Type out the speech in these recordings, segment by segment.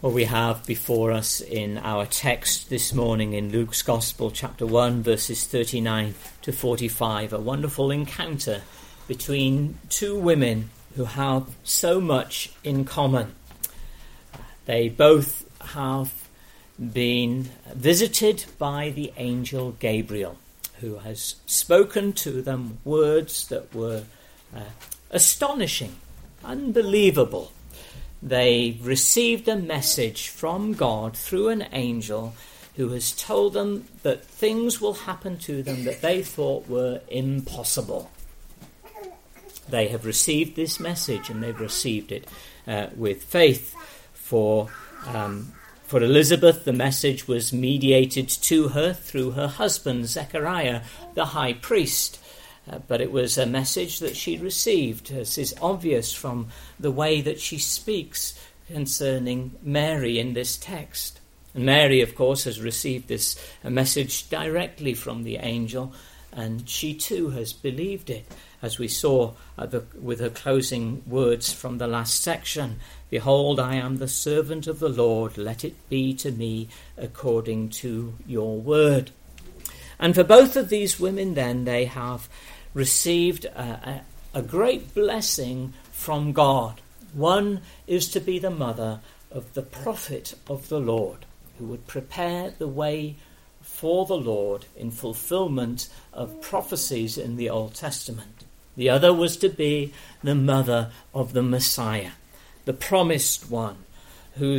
Well, we have before us in our text this morning in Luke's Gospel, chapter 1, verses 39 to 45, a wonderful encounter between two women who have so much in common. They both have been visited by the angel Gabriel, who has spoken to them words that were astonishing, unbelievable. They received a message from God through an angel who has told them that things will happen to them that they thought were impossible. They have received this message, and they've received it with faith. For Elizabeth, the message was mediated to her through her husband, Zechariah, the high priest. But it was a message that she received, as is obvious from the way that she speaks concerning Mary in this text. And Mary, of course, has received this message directly from the angel, and she too has believed it, as we saw with her closing words from the last section. "Behold, I am the servant of the Lord, let it be to me according to your word." And for both of these women then, they have received a great blessing from God. One is to be the mother of the prophet of the Lord, who would prepare the way for the Lord in fulfillment of prophecies in the Old Testament. The other was to be the mother of the Messiah, the promised one, for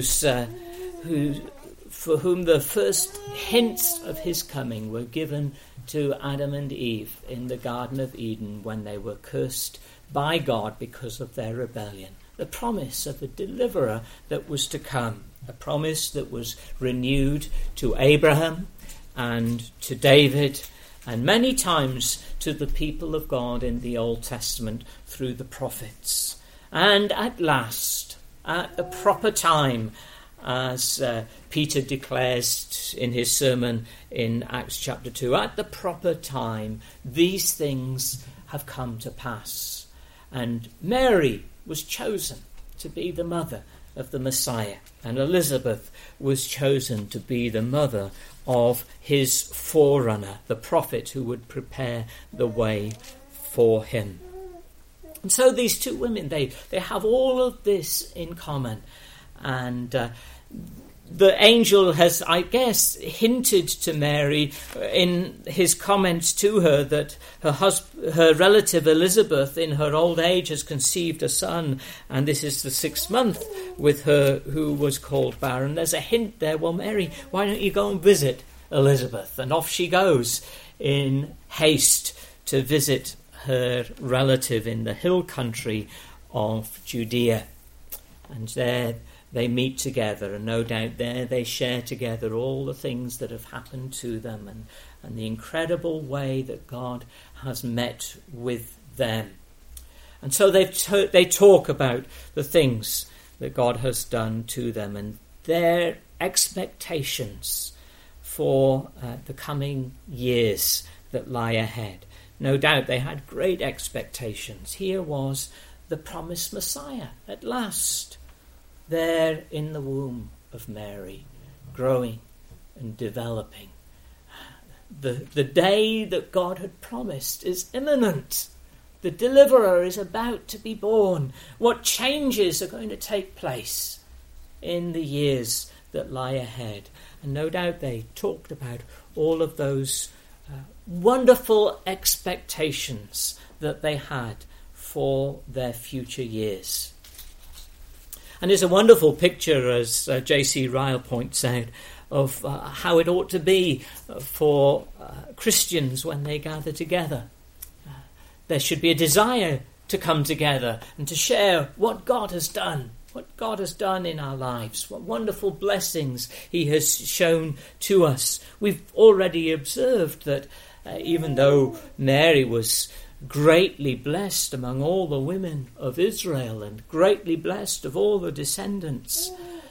whom the first hints of his coming were given to Adam and Eve in the Garden of Eden when they were cursed by God because of their rebellion. The promise of a deliverer that was to come, a promise that was renewed to Abraham and to David, and many times to the people of God in the Old Testament through the prophets. And at last, at the proper time, as Peter declares in his sermon in Acts chapter 2, at the proper time, these things have come to pass. And Mary was chosen to be the mother of the Messiah, and Elizabeth was chosen to be the mother of his forerunner, the prophet who would prepare the way for him. And so these two women, they have all of this in common. And the angel has, I guess, hinted to Mary in his comments to her that her relative Elizabeth in her old age has conceived a son, and this is the 6th month with her who was called barren. There's a hint there, well, Mary, why don't you go and visit Elizabeth? And off she goes in haste to visit her relative in the hill country of Judea. And there they meet together, and no doubt there they share together all the things that have happened to them and the incredible way that God has met with them. And so they talk about the things that God has done to them and their expectations for the coming years that lie ahead. No doubt they had great expectations. Here was the promised Messiah at last, there in the womb of Mary, growing and developing. The day that God had promised is imminent. The deliverer is about to be born. What changes are going to take place in the years that lie ahead? And no doubt they talked about all of those wonderful expectations that they had for their future years. And it's a wonderful picture, as J.C. Ryle points out, of how it ought to be for Christians when they gather together. There should be a desire to come together and to share what God has done in our lives, what wonderful blessings he has shown to us. We've already observed that even though Mary was greatly blessed among all the women of Israel and greatly blessed of all the descendants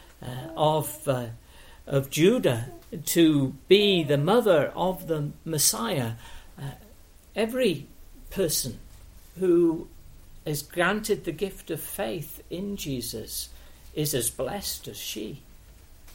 of Judah to be the mother of the Messiah, every person who is granted the gift of faith in Jesus is as blessed as she.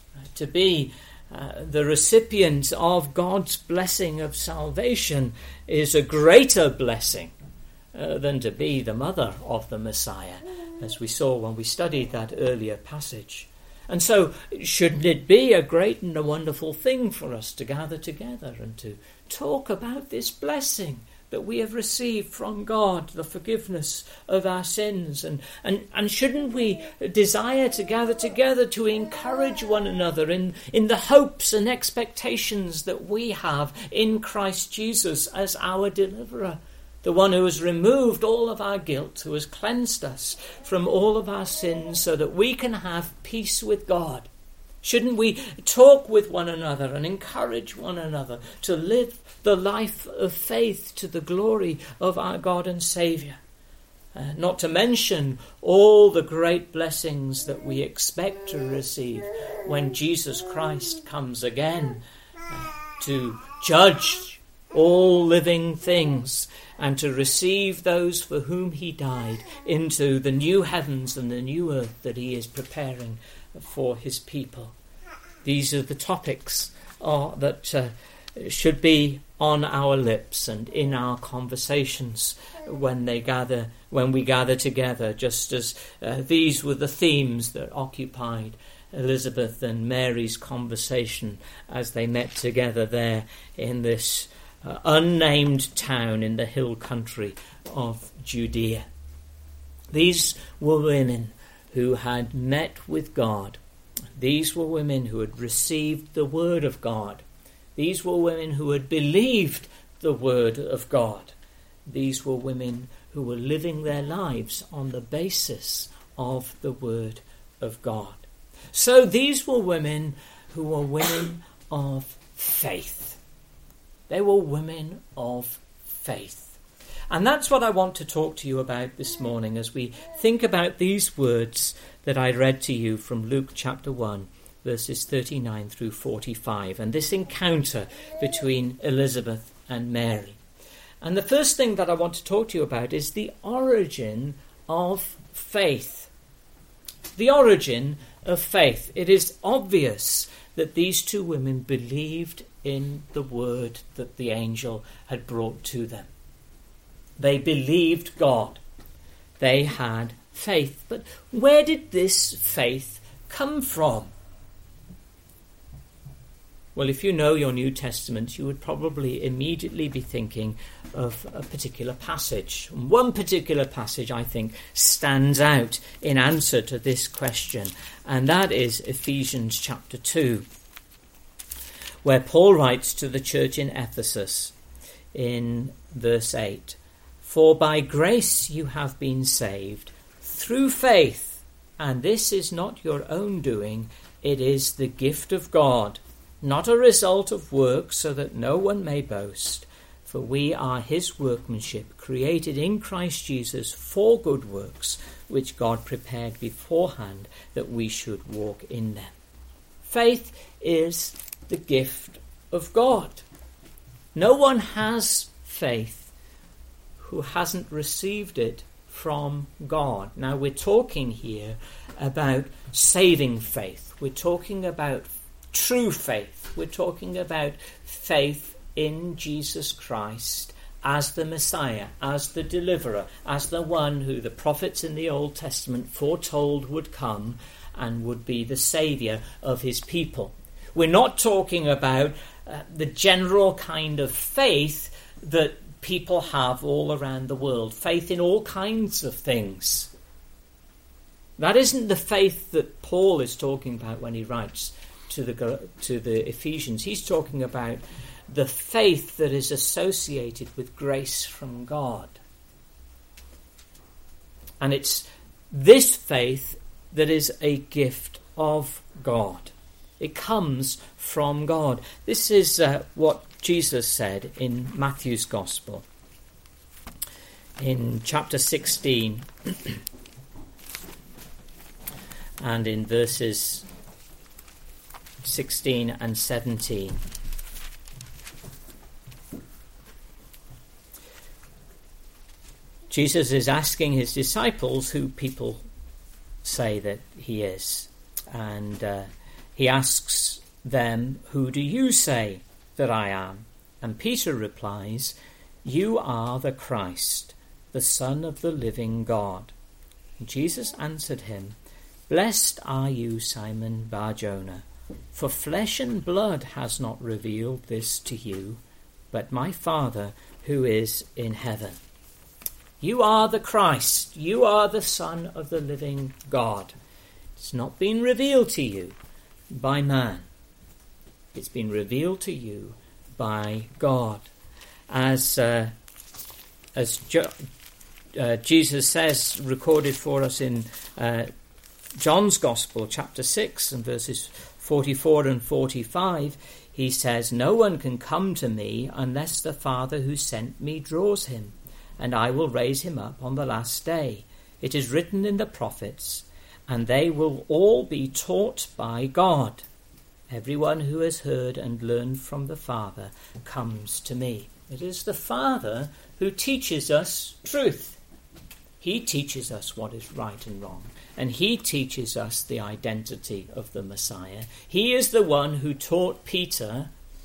To be the recipient of God's blessing of salvation is a greater blessing than to be the mother of the Messiah, as we saw when we studied that earlier passage. And so, shouldn't it be a great and a wonderful thing for us to gather together and to talk about this blessing that we have received from God, the forgiveness of our sins? And shouldn't we desire to gather together to encourage one another in the hopes and expectations that we have in Christ Jesus as our deliverer, the one who has removed all of our guilt, who has cleansed us from all of our sins so that we can have peace with God? Shouldn't we talk with one another and encourage one another to live the life of faith to the glory of our God and Saviour? Not to mention all the great blessings that we expect to receive when Jesus Christ comes again to judge all living things and to receive those for whom he died into the new heavens and the new earth that he is preparing for his people. These are the topics that should be on our lips and in our conversations when we gather together, just as these were the themes that occupied Elizabeth and Mary's conversation as they met together there in this unnamed town in the hill country of Judea. These were women who had met with God. These were women who had received the word of God. These were women who had believed the word of God. These were women who were living their lives on the basis of the word of God. So these were women who were women of faith. They were women of faith. And that's what I want to talk to you about this morning as we think about these words that I read to you from Luke chapter 1, verses 39 through 45, and this encounter between Elizabeth and Mary. And the first thing that I want to talk to you about is the origin of faith. The origin of faith. It is obvious that these two women believed in the word that the angel had brought to them. They believed God. They had faith. But where did this faith come from? Well, if you know your New Testament, you would probably immediately be thinking of a particular passage. One particular passage, I think, stands out in answer to this question, and that is Ephesians chapter 2, where Paul writes to the church in Ephesus in verse 8, "For by grace you have been saved through faith, and this is not your own doing, it is the gift of God, not a result of works, so that no one may boast. For we are his workmanship, created in Christ Jesus for good works, which God prepared beforehand that we should walk in them." Faith is the gift of God. No one has faith who hasn't received it from God. Now, we're talking here about saving faith. We're talking about true faith. We're talking about faith in Jesus Christ as the Messiah, as the deliverer, as the one who the prophets in the Old Testament foretold would come and would be the saviour of his people. We're not talking about the general kind of faith that people have all around the world, faith in all kinds of things. That isn't the faith that Paul is talking about when he writes to the Ephesians. He's talking about the faith that is associated with grace from God. And it's this faith that is a gift of God. It comes from God. This is what Jesus said in Matthew's Gospel. In chapter 16 and in verses 16 and 17. Jesus is asking his disciples who people say that he is. And He asks them, "Who do you say that I am?" And Peter replies, "You are the Christ, the Son of the living God." And Jesus answered him, "Blessed are you, Simon Bar-Jonah, for flesh and blood has not revealed this to you, but my Father who is in heaven." You are the Christ. You are the Son of the living God. It's not been revealed to you by man. It's been revealed to you by God. As Jesus says, recorded for us in John's Gospel, chapter 6, and verses 44 and 45, he says, "No one can come to me unless the Father who sent me draws him, and I will raise him up on the last day. It is written in the prophets, and they will all be taught by God. Everyone who has heard and learned from the Father comes to me." It is the Father who teaches us truth. He teaches us what is right and wrong, and he teaches us the identity of the Messiah. He is the one who taught Peter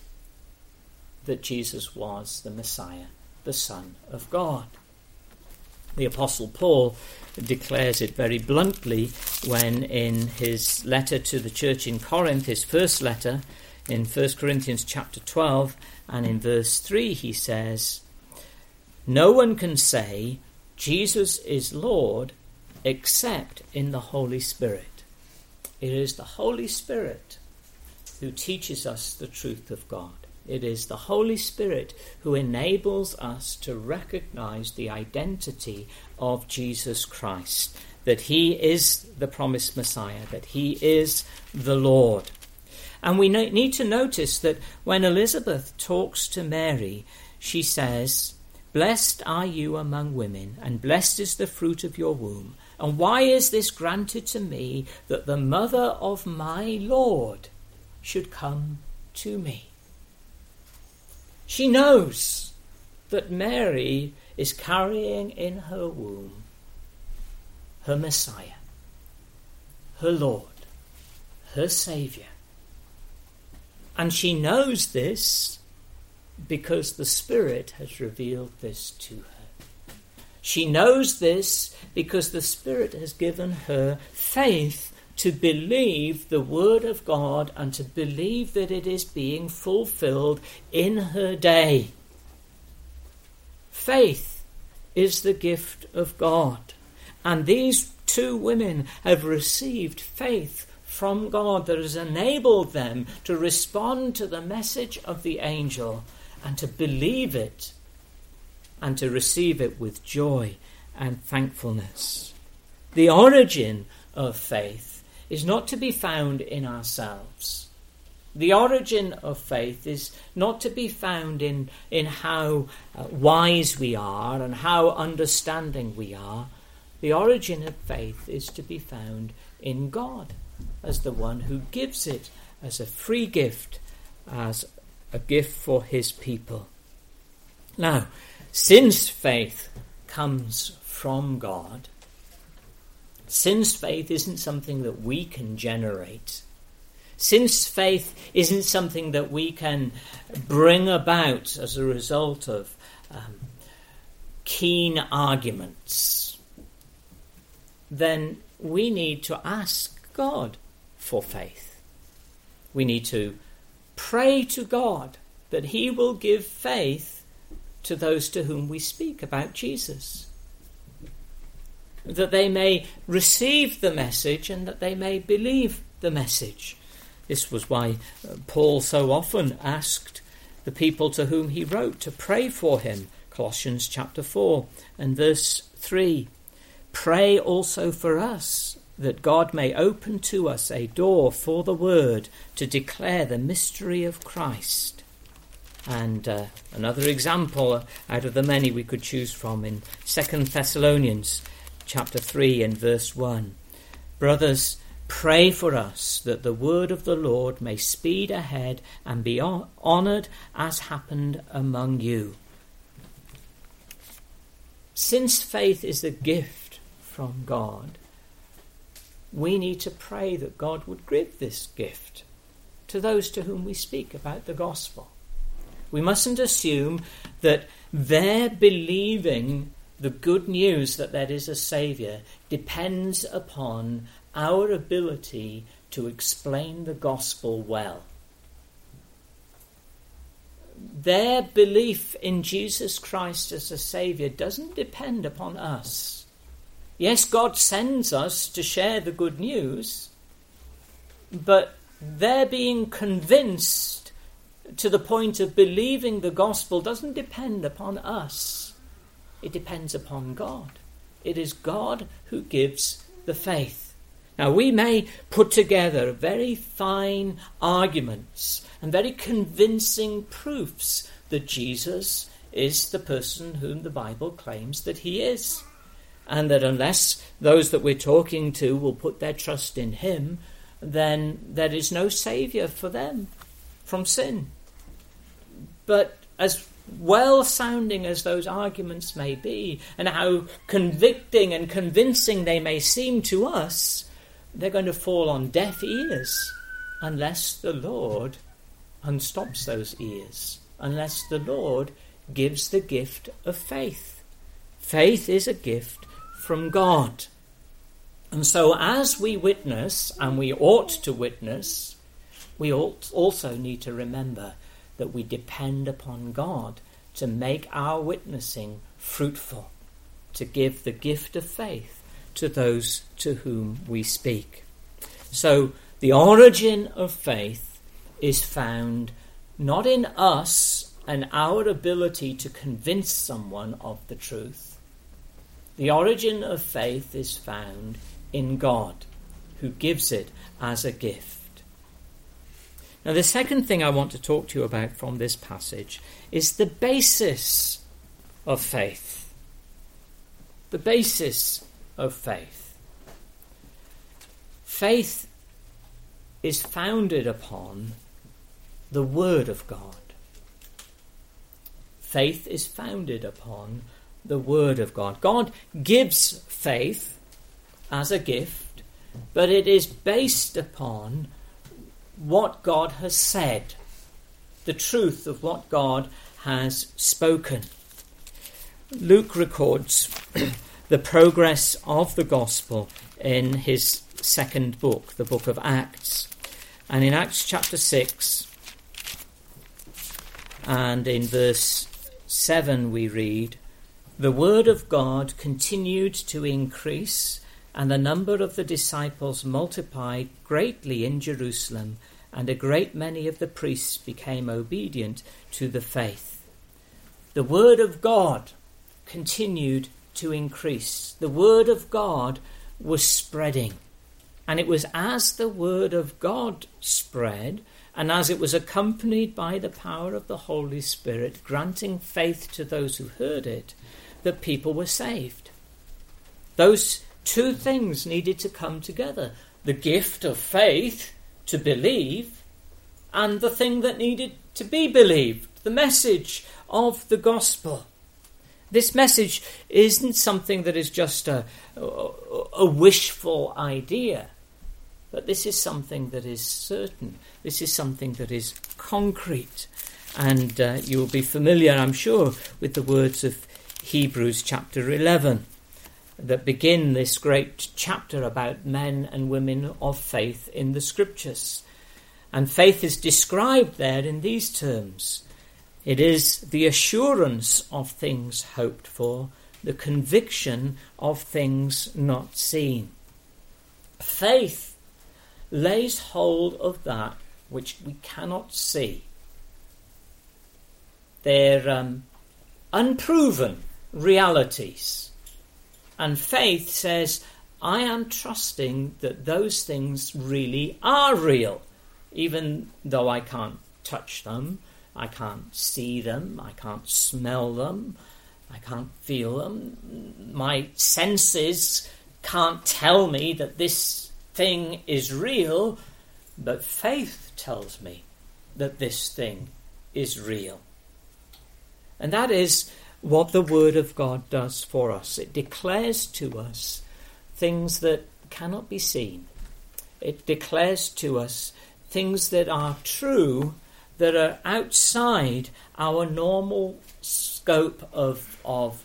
that Jesus was the Messiah, the Son of God. The Apostle Paul declares it very bluntly when in his letter to the church in Corinth, his first letter, in 1 Corinthians chapter 12, and in verse 3 he says, "No one can say Jesus is Lord except in the Holy Spirit." It is the Holy Spirit who teaches us the truth of God. It is the Holy Spirit who enables us to recognize the identity of Jesus Christ, that he is the promised Messiah, that he is the Lord. And we need to notice that when Elizabeth talks to Mary, she says, "Blessed are you among women, and blessed is the fruit of your womb. And why is this granted to me, that the mother of my Lord should come to me?" She knows that Mary is carrying in her womb her Messiah, her Lord, her Saviour. And she knows this because the Spirit has revealed this to her. She knows this because the Spirit has given her faith to believe the word of God and to believe that it is being fulfilled in her day. Faith is the gift of God. And these two women have received faith from God that has enabled them to respond to the message of the angel and to believe it and to receive it with joy and thankfulness. The origin of faith is not to be found in ourselves. The origin of faith is not to be found in how wise we are and how understanding we are. The origin of faith is to be found in God as the one who gives it as a free gift, as a gift for his people. Now, since faith comes from God, since faith isn't something that we can generate, since faith isn't something that we can bring about as a result of keen arguments, then we need to ask God for faith. We need to pray to God that he will give faith to those to whom we speak about Jesus, that they may receive the message and that they may believe the message. This was why Paul so often asked the people to whom he wrote to pray for him. Colossians chapter 4 and verse 3. "Pray also for us, that God may open to us a door for the word to declare the mystery of Christ." And another example out of the many we could choose from in 2 Thessalonians chapter 3 and verse 1. "Brothers, pray for us that the word of the Lord may speed ahead and be honoured as happened among you." Since faith is a gift from God, we need to pray that God would give this gift to those to whom we speak about the gospel. We mustn't assume that their believing the good news that there is a Saviour depends upon our ability to explain the gospel well. Their belief in Jesus Christ as a Saviour doesn't depend upon us. Yes, God sends us to share the good news, but their being convinced to the point of believing the gospel doesn't depend upon us. It depends upon God. It is God who gives the faith. Now, we may put together very fine arguments and very convincing proofs that Jesus is the person whom the Bible claims that he is, and that unless those that we're talking to will put their trust in him, then there is no saviour for them from sin. But as well-sounding as those arguments may be, and how convicting and convincing they may seem to us, they're going to fall on deaf ears unless the Lord unstops those ears, unless the Lord gives the gift of faith. Faith is a gift from God. And so as we witness, and we ought to witness, we also need to remember that we depend upon God to make our witnessing fruitful, to give the gift of faith to those to whom we speak. So the origin of faith is found not in us and our ability to convince someone of the truth. The origin of faith is found in God, who gives it as a gift. Now, the second thing I want to talk to you about from this passage is the basis of faith. The basis of faith. Faith is founded upon the Word of God. Faith is founded upon the Word of God. God gives faith as a gift, but it is based upon what God has said, the truth of what God has spoken. Luke records the progress of the gospel in his second book, the book of Acts. And in Acts chapter 6 and in verse 7 we read, "The word of God continued to increase, and the number of the disciples multiplied greatly in Jerusalem, and a great many of the priests became obedient to the faith." The word of God continued to increase. The word of God was spreading. And it was as the word of God spread, and as it was accompanied by the power of the Holy Spirit, granting faith to those who heard it, that people were saved. Those two things needed to come together. The gift of faith to believe, and the thing that needed to be believed, the message of the gospel. This message isn't something that is just a wishful idea, but this is something that is certain. This is something that is concrete. And you will be familiar, I'm sure, with the words of Hebrews chapter 11 that begin this great chapter about men and women of faith in the Scriptures. And faith is described there in these terms. It is the assurance of things hoped for, the conviction of things not seen. Faith lays hold of that which we cannot see. They're unproven realities. And faith says, I am trusting that those things really are real, even though I can't touch them, I can't see them, I can't smell them, I can't feel them. My senses can't tell me that this thing is real, but faith tells me that this thing is real. And that is what the Word of God does for us. It declares to us things that cannot be seen. It declares to us things that are true, that are outside our normal scope of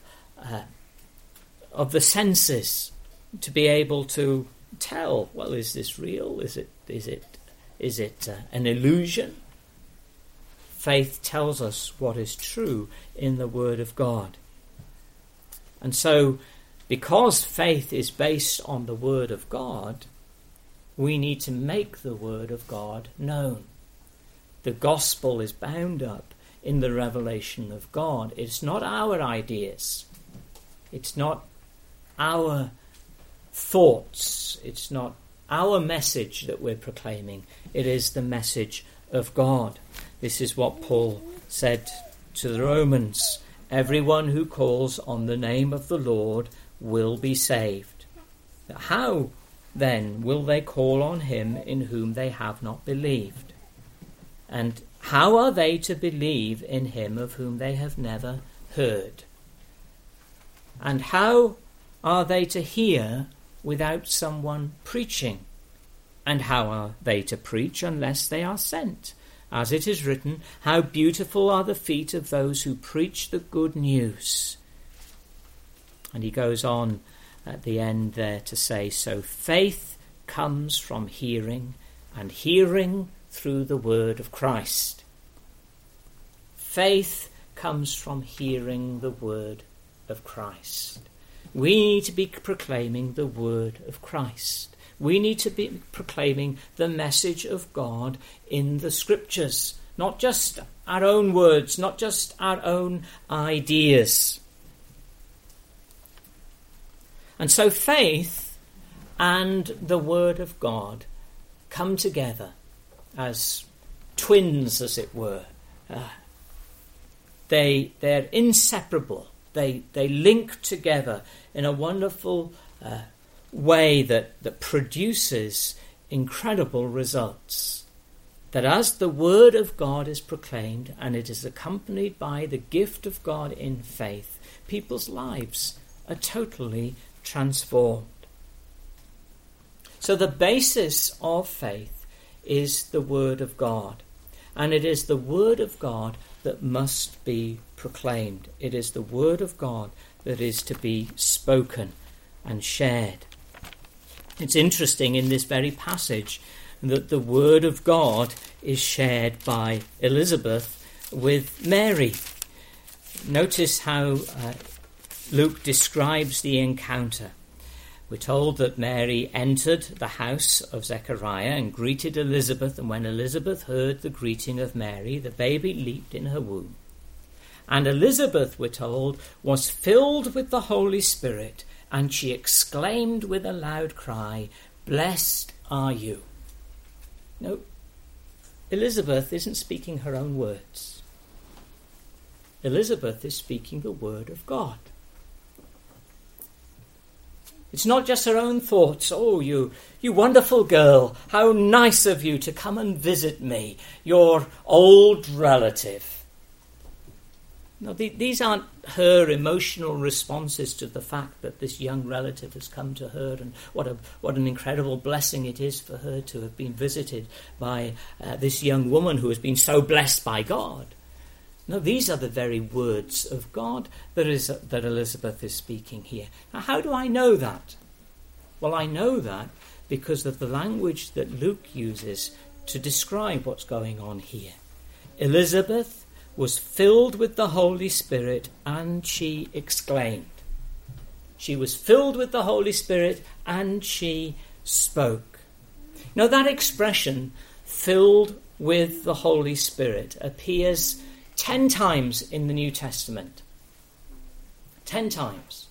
the senses, to be able to tell, well, is this real? Is it an illusion? Faith tells us what is true in the Word of God. And so, because faith is based on the Word of God, we need to make the Word of God known. The gospel is bound up in the revelation of God. It's not our ideas. It's not our thoughts. It's not our message that we're proclaiming. It is the message of God. This is what Paul said to the Romans. Everyone who calls on the name of the Lord will be saved. How then will they call on him in whom they have not believed? And how are they to believe in him of whom they have never heard? And how are they to hear without someone preaching? And how are they to preach unless they are sent? As it is written, how beautiful are the feet of those who preach the good news. And he goes on at the end there to say, so faith comes from hearing, and hearing through the word of Christ. Faith comes from hearing the word of Christ. We need to be proclaiming the word of Christ. We need to be proclaiming the message of God in the Scriptures, not just our own words, not just our own ideas. And so faith and the word of God come together as twins, as it were. They're inseparable. They link together in a wonderful way that produces incredible results. That as the word of God is proclaimed and it is accompanied by the gift of God in faith, people's lives are totally transformed. So the basis of faith is the word of God. And it is the word of God that must be proclaimed. It is the word of God that is to be spoken and shared. It's interesting in this very passage that the word of God is shared by Elizabeth with Mary. Notice how Luke describes the encounter. We're told that Mary entered the house of Zechariah and greeted Elizabeth, and when Elizabeth heard the greeting of Mary, the baby leaped in her womb. And Elizabeth, we're told, was filled with the Holy Spirit, and she exclaimed with a loud cry, "Blessed are you." No, Elizabeth isn't speaking her own words. Elizabeth is speaking the word of God. It's not just her own thoughts. Oh, you wonderful girl, how nice of you to come and visit me, your old relative. No, these aren't her emotional responses to the fact that this young relative has come to her, and what an incredible blessing it is for her to have been visited by this young woman who has been so blessed by God. No, these are the very words of God that Elizabeth is speaking here. Now, how do I know that? Well, I know that because of the language that Luke uses to describe what's going on here. Elizabeth was filled with the Holy Spirit, and she exclaimed. She was filled with the Holy Spirit, and she spoke. Now, that expression, filled with the Holy Spirit, appears 10 times in the New Testament. 10 times.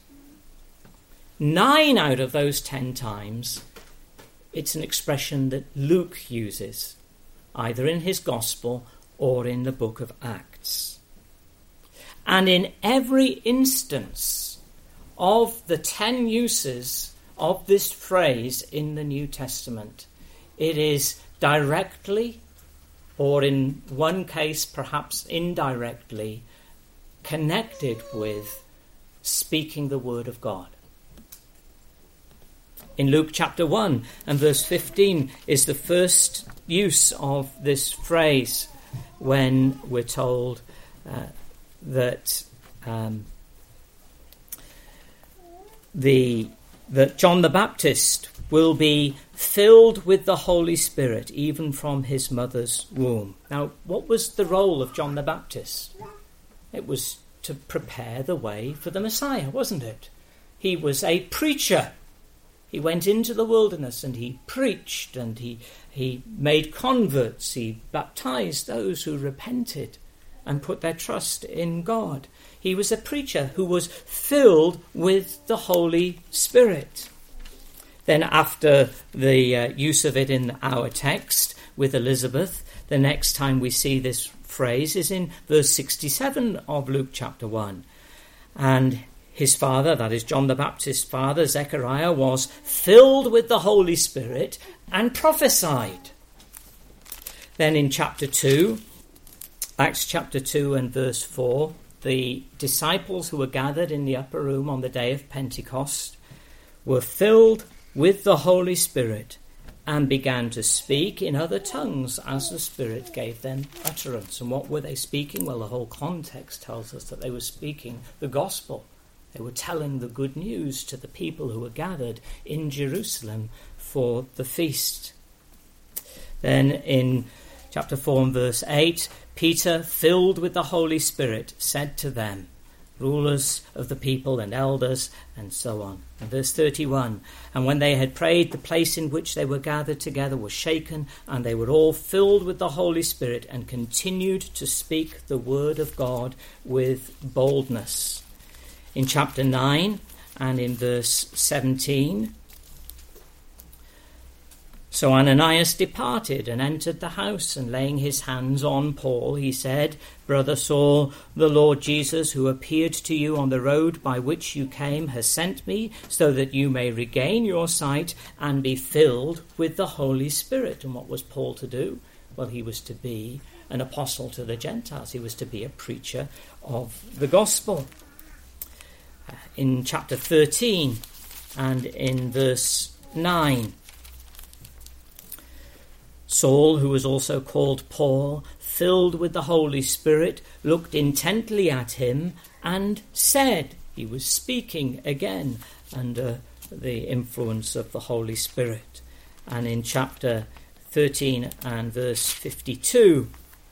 9 out of those 10 times, it's an expression that Luke uses, either in his Gospel or in the book of Acts. And in every instance of the 10 uses of this phrase in the New Testament, it is directly, or in one case perhaps indirectly, connected with speaking the word of God. In Luke chapter 1 and verse 15 is the first use of this phrase when we're told that John the Baptist will be filled with the Holy Spirit even from his mother's womb. Now, what was the role of John the Baptist? It was to prepare the way for the Messiah, wasn't it? He was a preacher. He went into the wilderness and he preached and he made converts. He baptized those who repented and put their trust in God. He was a preacher who was filled with the Holy Spirit. Then after the use of it in our text with Elizabeth, the next time we see this phrase is in verse 67 of Luke chapter 1. And his father, that is John the Baptist's father, Zechariah, was filled with the Holy Spirit and prophesied. Then in chapter 2, Acts chapter 2 and verse 4, the disciples who were gathered in the upper room on the day of Pentecost were filled with the Holy Spirit and began to speak in other tongues as the Spirit gave them utterance. And what were they speaking? Well, the whole context tells us that they were speaking the gospel. They were telling the good news to the people who were gathered in Jerusalem for the feast. Then in chapter 4 and verse 8, Peter, filled with the Holy Spirit, said to them, rulers of the people and elders, and so on. And verse 31, and when they had prayed, the place in which they were gathered together was shaken, and they were all filled with the Holy Spirit and continued to speak the word of God with boldness. In chapter 9 and in verse 17, so Ananias departed and entered the house, and laying his hands on Paul, he said, Brother Saul, the Lord Jesus, who appeared to you on the road by which you came, has sent me, so that you may regain your sight and be filled with the Holy Spirit. And what was Paul to do? Well, he was to be an apostle to the Gentiles. He was to be a preacher of the gospel. In chapter 13 and in verse 9, Saul, who was also called Paul, filled with the Holy Spirit, looked intently at him and said, he was speaking again under the influence of the Holy Spirit. And in chapter 13 and verse 52,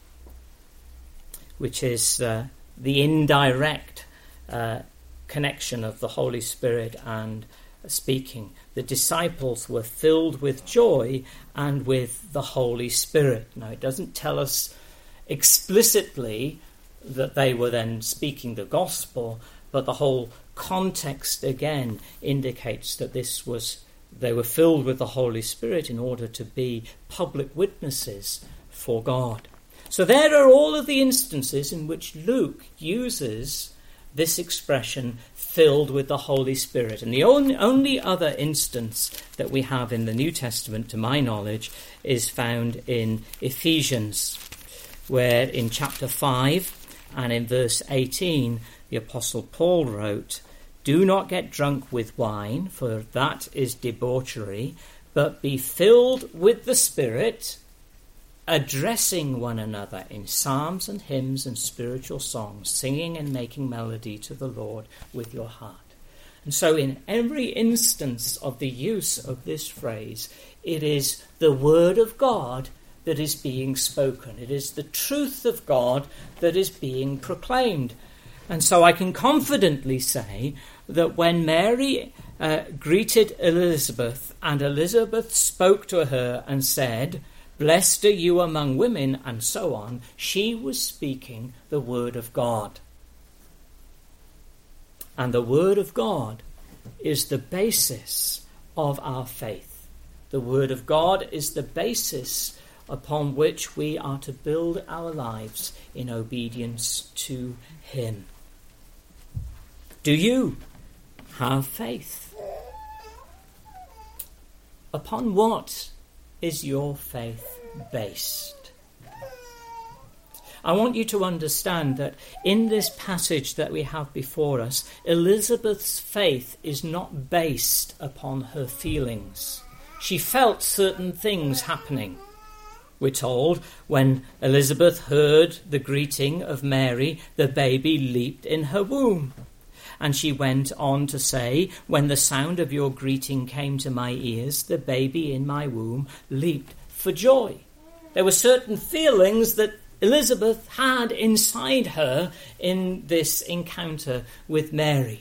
which is the indirect connection of the Holy Spirit and speaking, the disciples were filled with joy and with the Holy Spirit. Now, it doesn't tell us explicitly that they were then speaking the gospel, but the whole context again indicates that they were filled with the Holy Spirit in order to be public witnesses for God. So there are all of the instances in which Luke uses this expression, filled with the Holy Spirit. And the only other instance that we have in the New Testament, to my knowledge, is found in Ephesians, where in chapter 5 and in verse 18, the Apostle Paul wrote, Do not get drunk with wine, for that is debauchery, but be filled with the Spirit, addressing one another in psalms and hymns and spiritual songs, singing and making melody to the Lord with your heart. And so in every instance of the use of this phrase, it is the word of God that is being spoken. It is the truth of God that is being proclaimed. And so I can confidently say that when Mary greeted Elizabeth, and Elizabeth spoke to her and said, Blessed are you among women, and so on, she was speaking the word of God. And the word of God is the basis of our faith. The word of God is the basis upon which we are to build our lives in obedience to him. Do you have faith? Upon what is your faith based? I want you to understand that in this passage that we have before us, Elizabeth's faith is not based upon her feelings. She felt certain things happening. We're told when Elizabeth heard the greeting of Mary, the baby leaped in her womb. And she went on to say, when the sound of your greeting came to my ears, the baby in my womb leaped for joy. There were certain feelings that Elizabeth had inside her in this encounter with Mary.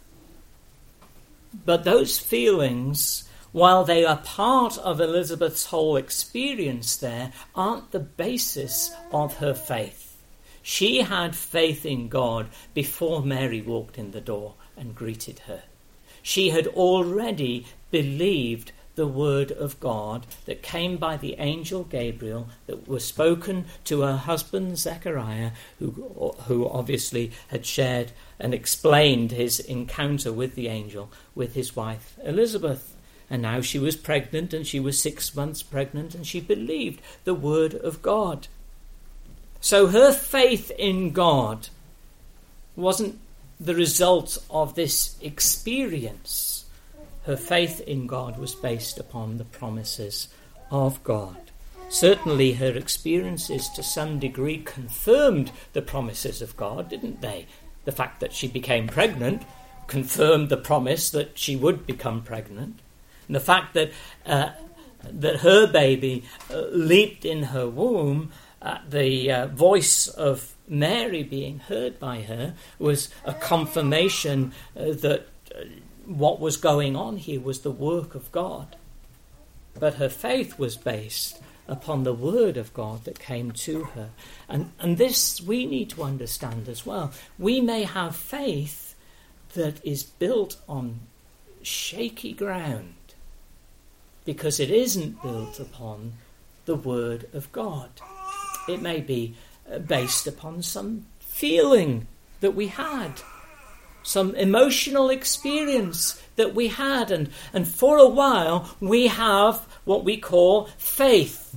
But those feelings, while they are part of Elizabeth's whole experience there, aren't the basis of her faith. She had faith in God before Mary walked in the door and greeted her. She had already believed the word of God that came by the angel Gabriel, that was spoken to her husband Zechariah, who obviously had shared and explained his encounter with the angel with his wife Elizabeth. And now she was pregnant, and she was 6 months pregnant, and she believed the word of God. So her faith in God wasn't the result of this experience. Her faith in God was based upon the promises of God. Certainly her experiences to some degree confirmed the promises of God, didn't they? The fact that she became pregnant confirmed the promise that she would become pregnant. And the fact that her baby leaped in her womb, the voice of Mary being heard by her, was a confirmation that what was going on here was the work of God. But her faith was based upon the word of God that came to her. And this we need to understand as well. We may have faith that is built on shaky ground because it isn't built upon the word of God. It may be based upon some feeling that we had, some emotional experience that we had, and for a while we have what we call faith.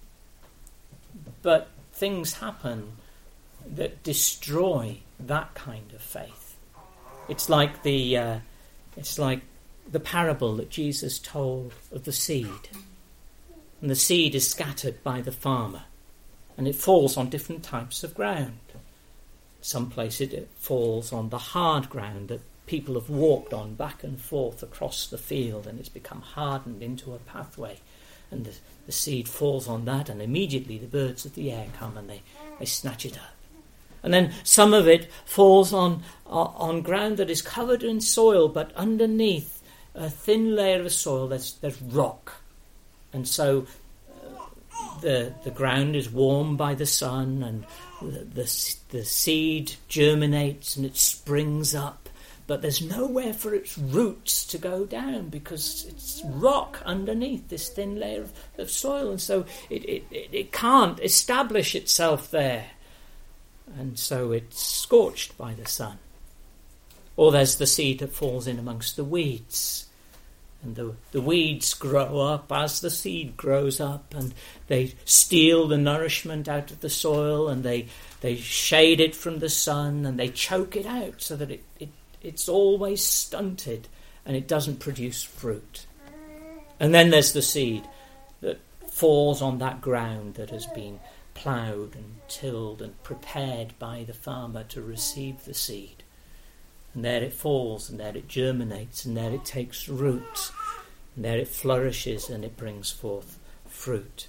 But things happen that destroy that kind of faith. It's like the parable that Jesus told of the seed. And the seed is scattered by the farmer, and it falls on different types of ground. Some places it falls on the hard ground that people have walked on back and forth across the field, and it's become hardened into a pathway. And the seed falls on that, and immediately the birds of the air come and they snatch it up. And then some of it falls on ground that is covered in soil, but underneath a thin layer of soil there's rock. And so the ground is warmed by the sun, and the seed germinates and it springs up, but there's nowhere for its roots to go down because it's rock underneath this thin layer of soil, and so it can't establish itself there, and so it's scorched by the sun. Or there's the seed that falls in amongst the weeds. And the weeds grow up as the seed grows up, and they steal the nourishment out of the soil, and they shade it from the sun, and they choke it out so that it's always stunted and it doesn't produce fruit. And then there's the seed that falls on that ground that has been ploughed and tilled and prepared by the farmer to receive the seed. And there it falls, and there it germinates, and there it takes root, and there it flourishes, and it brings forth fruit.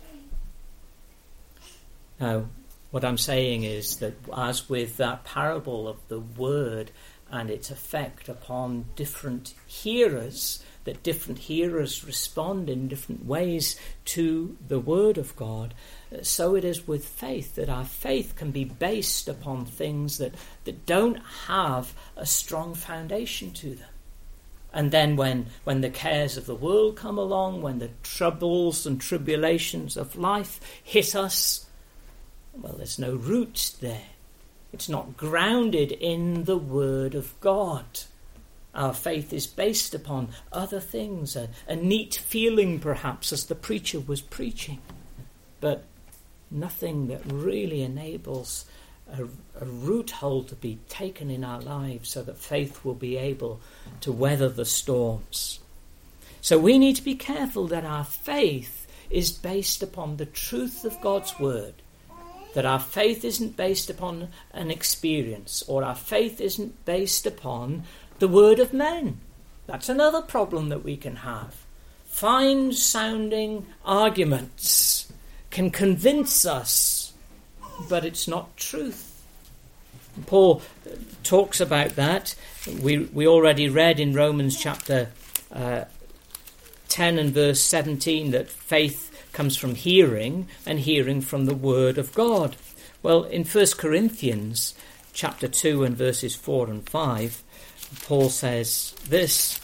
Now, what I'm saying is that as with that parable of the word and its effect upon different hearers, that different hearers respond in different ways to the word of God, so it is with faith, that our faith can be based upon things that don't have a strong foundation to them. And then when the cares of the world come along, when the troubles and tribulations of life hit us, well, there's no roots there. It's not grounded in the word of God. Our faith is based upon other things, a neat feeling perhaps as the preacher was preaching, but nothing that really enables a root hold to be taken in our lives so that faith will be able to weather the storms. So we need to be careful that our faith is based upon the truth of God's word, that our faith isn't based upon an experience, or our faith isn't based upon the word of men. That's another problem that we can have. Fine-sounding arguments can convince us, but it's not truth. Paul talks about that. We already read in Romans chapter 10 and verse 17 that faith comes from hearing, and hearing from the word of God. Well, in 1 Corinthians chapter 2 and verses 4 and 5, Paul says this.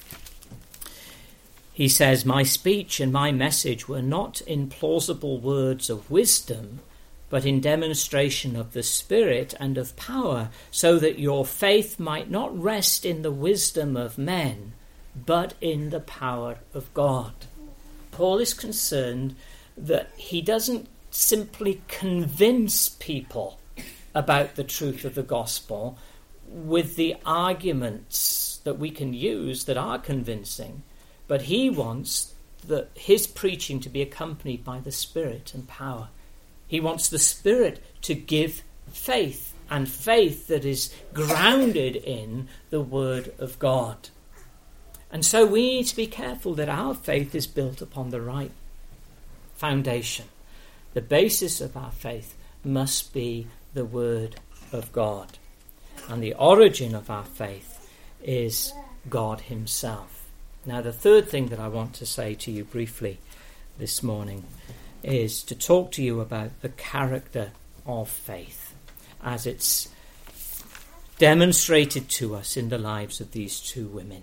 He says, "My speech and my message were not in plausible words of wisdom, but in demonstration of the Spirit and of power, so that your faith might not rest in the wisdom of men, but in the power of God." Paul is concerned that he doesn't simply convince people about the truth of the gospel with the arguments that we can use that are convincing, but he wants his preaching to be accompanied by the Spirit and power. He wants the Spirit to give faith, and faith that is grounded in the Word of God. And so we need to be careful that our faith is built upon the right foundation. The basis of our faith must be the Word of God. And the origin of our faith is God himself. Now, the third thing that I want to say to you briefly this morning is to talk to you about the character of faith as it's demonstrated to us in the lives of these two women.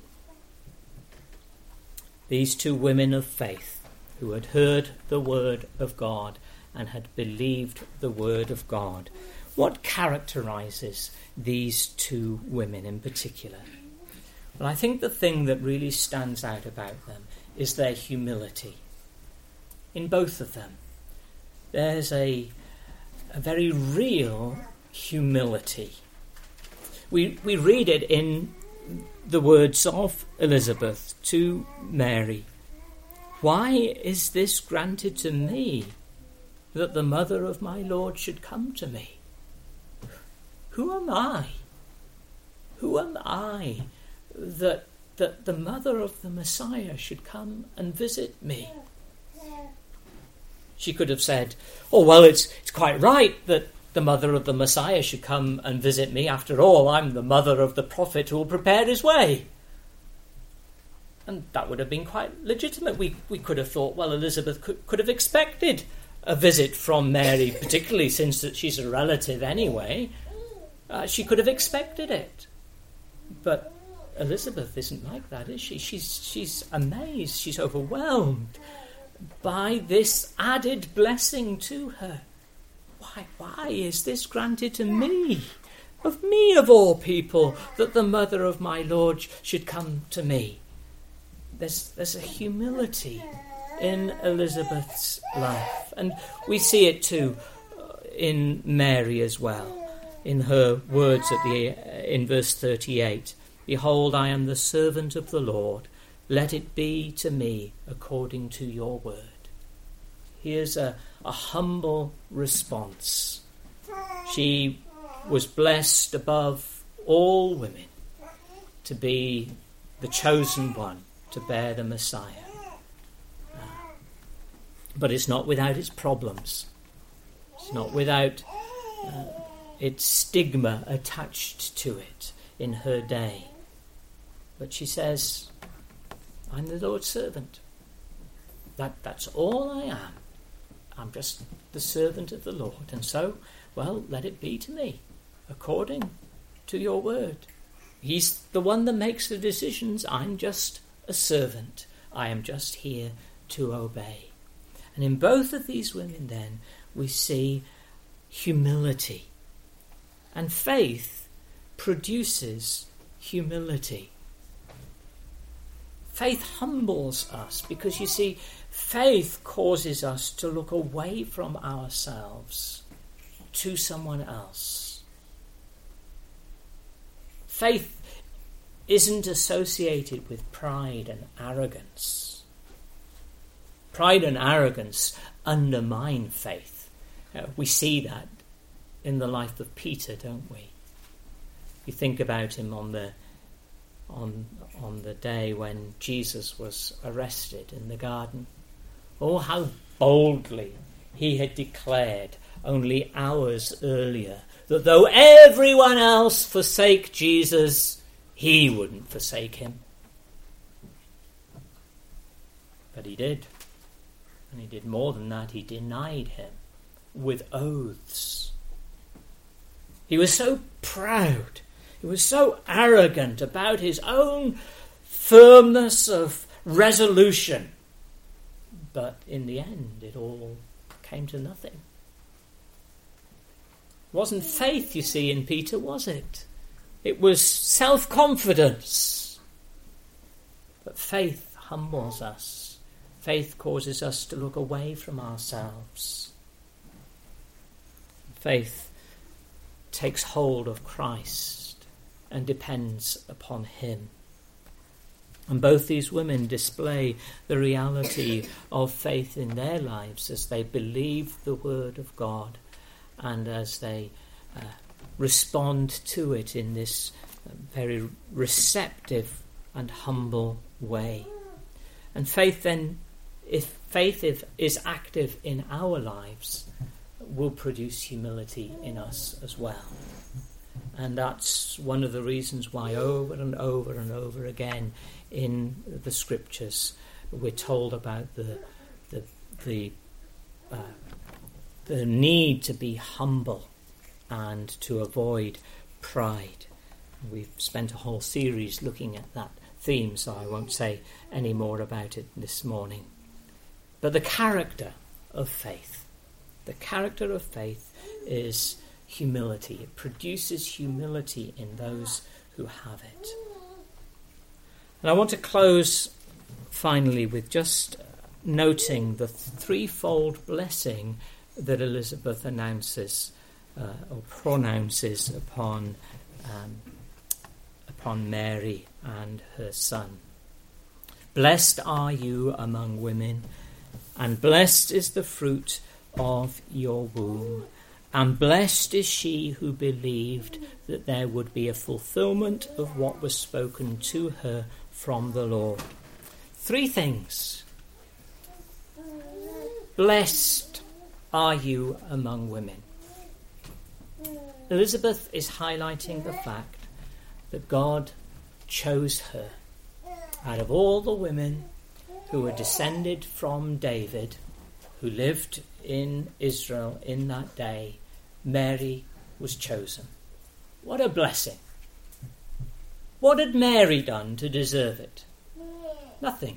These two women of faith who had heard the word of God and had believed the word of God. What characterizes these two women in particular? Well, I think the thing that really stands out about them is their humility. In both of them, there's a very real humility. We read it in the words of Elizabeth to Mary. "Why is this granted to me, that the mother of my Lord should come to me? Who am I? Who am I that the mother of the Messiah should come and visit me?" She could have said, "Oh, well, it's quite right that the mother of the Messiah should come and visit me. After all, I'm the mother of the prophet who will prepare his way." And that would have been quite legitimate. We could have thought, well, Elizabeth could have expected a visit from Mary, particularly since that she's a relative anyway. She could have expected it. But Elizabeth isn't like that, is she? She's amazed, she's overwhelmed by this added blessing to her. Why is this granted to me? Of me, of all people, that the mother of my Lord should come to me. There's a humility in Elizabeth's life. And we see it too in Mary as well. In her words in verse 38, "Behold, I am the servant of the Lord. Let it be to me according to your word." Here's a humble response. She was blessed above all women to be the chosen one to bear the Messiah. But it's not without its problems. It's not without its stigma attached to it in her day. But she says, "I'm the Lord's servant. That's all I am. I'm just the servant of the Lord. And so, well, let it be to me according to your word." He's the one that makes the decisions. I'm just a servant. I am just here to obey. And in both of these women then, we see humility. And faith produces humility. Faith humbles us because, you see, faith causes us to look away from ourselves to someone else. Faith isn't associated with pride and arrogance. Pride and arrogance undermine faith. We see that in the life of Peter, don't we? You think about him on the day when Jesus was arrested in the garden. Oh, how boldly he had declared only hours earlier that though everyone else forsake Jesus, he wouldn't forsake him. But he did. And he did more than that. He denied him with oaths. He was so proud. He was so arrogant about his own firmness of resolution. But in the end, it all came to nothing. It wasn't faith, you see, in Peter, was it? It was self-confidence. But faith humbles us. Faith causes us to look away from ourselves. Faith takes hold of Christ and depends upon him. And both these women display the reality of faith in their lives as they believe the word of God and as they respond to it in this very receptive and humble way. And faith then, if faith is active in our lives, will produce humility in us as well. And that's one of the reasons why over and over and over again in the scriptures we're told about the need to be humble and to avoid pride. We've spent a whole series looking at that theme, so I won't say any more about it this morning. But the character of faith is humility. It produces humility in those who have it. And I want to close finally with just noting the threefold blessing that Elizabeth announces or pronounces upon Mary and her son. Blessed are you among women, and blessed is the fruit of your womb, and blessed is she who believed that there would be a fulfillment of what was spoken to her from the Lord. Three things. Blessed are you among women. Elizabeth is highlighting the fact that God chose her. Out of all the women who were descended from David, who lived in Israel in that day, Mary was chosen. What a blessing. What had Mary done to deserve it? Nothing.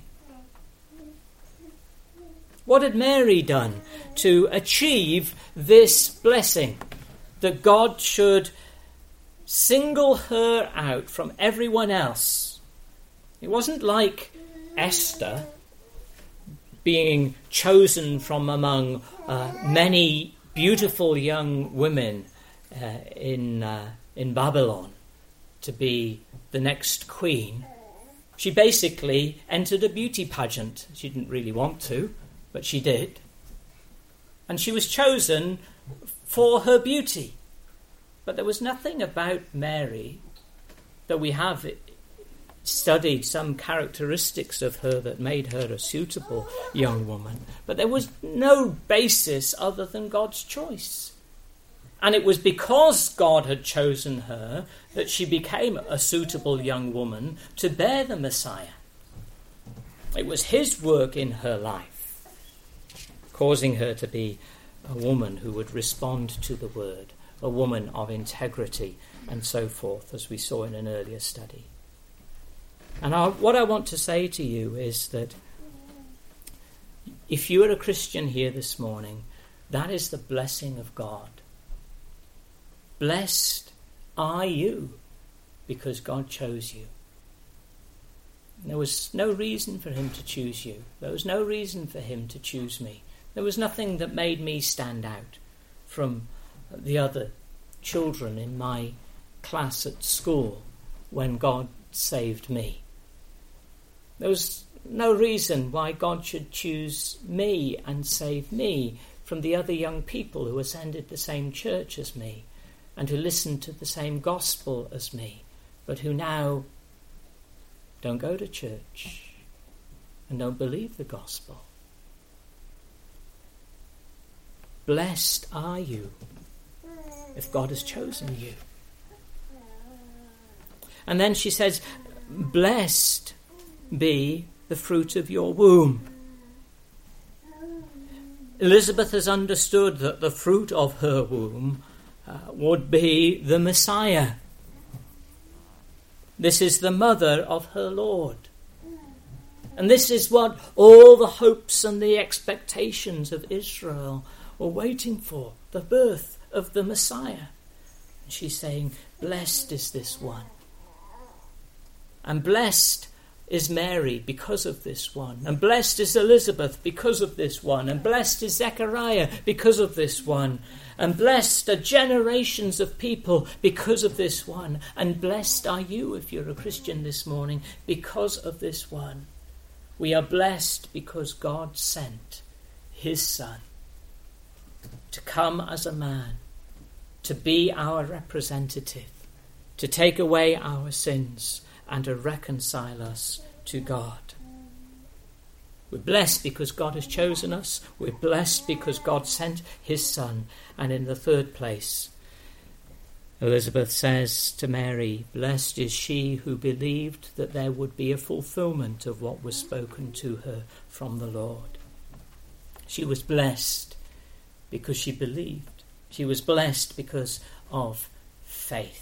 What had Mary done to achieve this blessing? That God should single her out from everyone else. It wasn't like Esther being chosen from among many beautiful young women in Babylon to be the next queen. She basically entered a beauty pageant. She didn't really want to, but she did. And she was chosen for her beauty. But there was nothing about Mary that we have studied some characteristics of her that made her a suitable young woman. But there was no basis other than God's choice. And it was because God had chosen her that she became a suitable young woman to bear the Messiah. It was his work in her life, causing her to be a woman who would respond to the word, a woman of integrity and so forth, as we saw in an earlier study. And what I want to say to you is that if you are a Christian here this morning, that is the blessing of God. Blessed are you because God chose you. There was no reason for him to choose you. There was no reason for him to choose me. There was nothing that made me stand out from the other children in my class at school when God saved me. There was no reason why God should choose me and save me from the other young people who attended the same church as me and who listened to the same gospel as me, but who now don't go to church and don't believe the gospel. Blessed are you if God has chosen you. And then she says, blessed be the fruit of your womb. Elizabeth has understood that the fruit of her womb would be the Messiah. This is the mother of her Lord. And this is what all the hopes and the expectations of Israel were waiting for, the birth of the Messiah. And she's saying, blessed is this one. And blessed is Mary because of this one. And blessed is Elizabeth because of this one. And blessed is Zechariah because of this one. And blessed are generations of people because of this one. And blessed are you, if you're a Christian this morning, because of this one. We are blessed because God sent his Son to come as a man, to be our representative, to take away our sins and to reconcile us to God. We're blessed because God has chosen us. We're blessed because God sent his Son. And in the third place, Elizabeth says to Mary, blessed is she who believed that there would be a fulfillment of what was spoken to her from the Lord. She was blessed because she believed. She was blessed because of faith.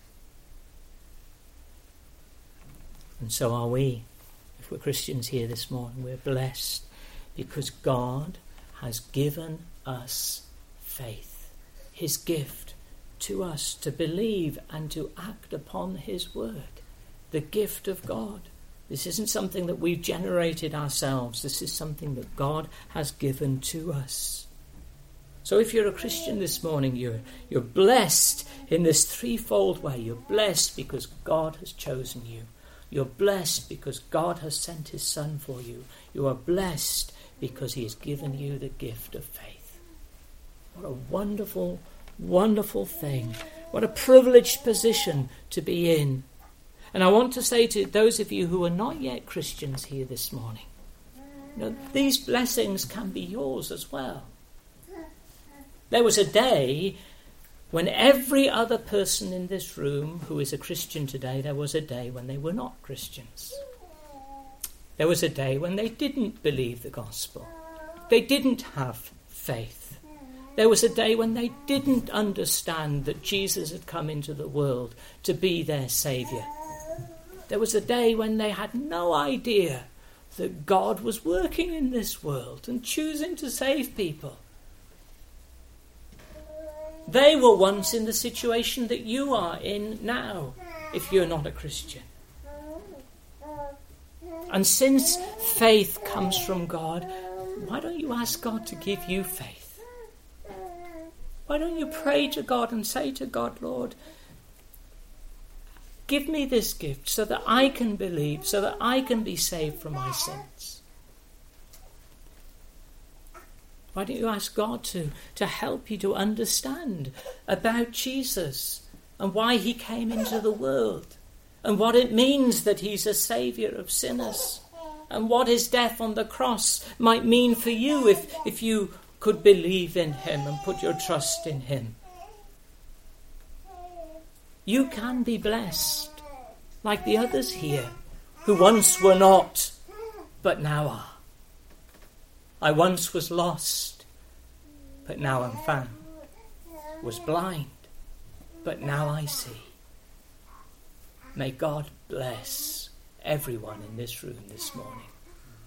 And so are we. If we're Christians here this morning, we're blessed because God has given us faith, his gift to us to believe and to act upon his word, the gift of God. This isn't something that we've generated ourselves. This is something that God has given to us. So if you're a Christian this morning, you're blessed in this threefold way. You're blessed because God has chosen you. You're blessed because God has sent his Son for you. You are blessed because he has given you the gift of faith. What a wonderful, wonderful thing. What a privileged position to be in. And I want to say to those of you who are not yet Christians here this morning, these blessings can be yours as well. There was a day when every other person in this room who is a Christian today, there was a day when they were not Christians. There was a day when they didn't believe the gospel. They didn't have faith. There was a day when they didn't understand that Jesus had come into the world to be their saviour. There was a day when they had no idea that God was working in this world and choosing to save people. They were once in the situation that you are in now, if you're not a Christian. And since faith comes from God, why don't you ask God to give you faith? Why don't you pray to God and say to God, Lord, give me this gift so that I can believe, so that I can be saved from my sins? Why don't you ask God to help you to understand about Jesus and why he came into the world and what it means that he's a saviour of sinners and what his death on the cross might mean for you if you could believe in him and put your trust in him. You can be blessed like the others here who once were not but now are. I once was lost, but now I'm found. Was blind, but now I see. May God bless everyone in this room this morning.